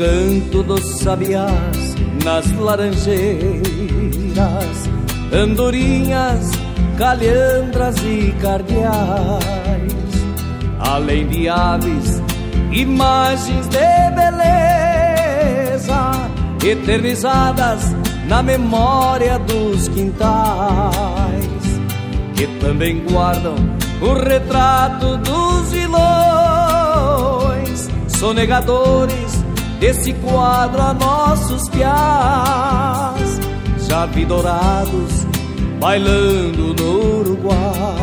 canto dos sabiás nas laranjeiras, andorinhas, calhandras e cardeais, além de aves, imagens de beleza eternizadas na memória dos quintais, que também guardam o retrato dos vilões sonegadores desse quadro a nossos piás, já vi dourados bailando no Uruguai.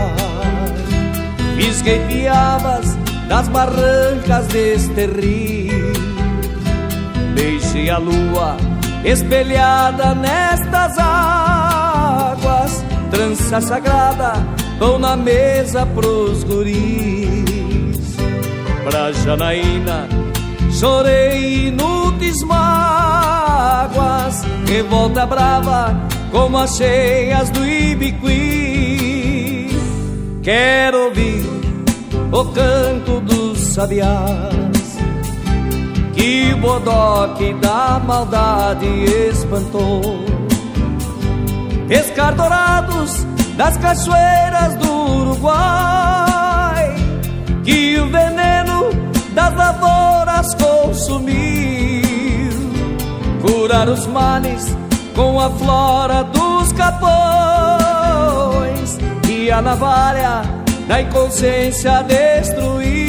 Fisguei piabas das barrancas deste rio, deixei a lua espelhada nestas águas, trança sagrada, pão na mesa pros guris. Pra Janaína chorei inúteis mágoas, revolta brava como as cheias do Ibiqui. Quero ouvir o canto dos sabiás que o bodoque da maldade espantou, pescar dourados das cachoeiras do Uruguai, que o veneno das lavouras consumiu, curar os males com a flora dos capões, e a navalha da inconsciência destruiu.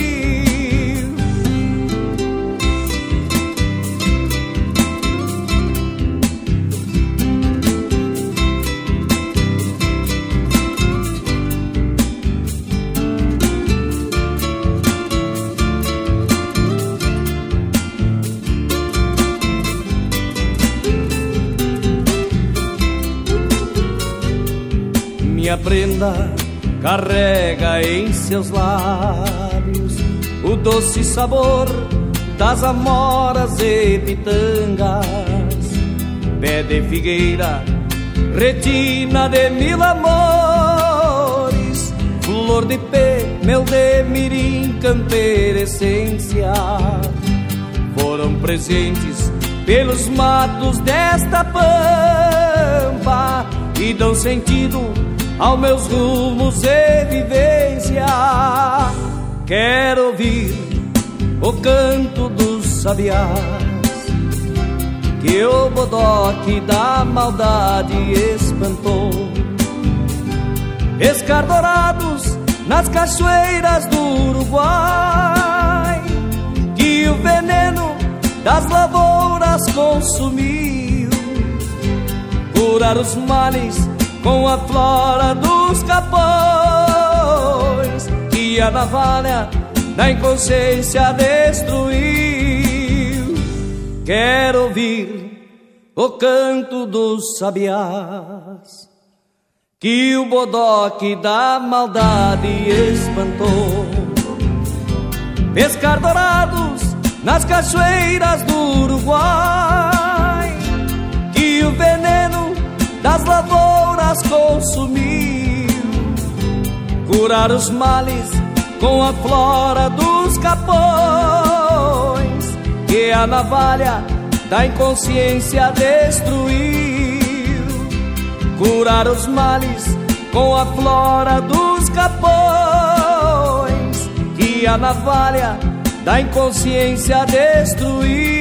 Minha prenda carrega em seus lábios o doce sabor das amoras e pitangas, pé de figueira, retina de mil amores, flor de pé, mel de mirim, campeira essência, foram presentes pelos matos desta pampa e dão sentido aos meus rumos e vivência. Quero ouvir o canto dos sabiás que o bodoque da maldade espantou, pescar dourados nas cachoeiras do Uruguai, que o veneno das lavouras consumiu, curar os males com a flora dos capões, que a navalha da inconsciência destruiu. Quero ouvir o canto dos sabiás que o bodoque da maldade espantou, pescar dourados nas cachoeiras do Uruguai, que o veneno das lavouras consumiu, curar os males com a flora dos capões, que a navalha da inconsciência destruiu, curar os males com a flora dos capões, que a navalha da inconsciência destruiu.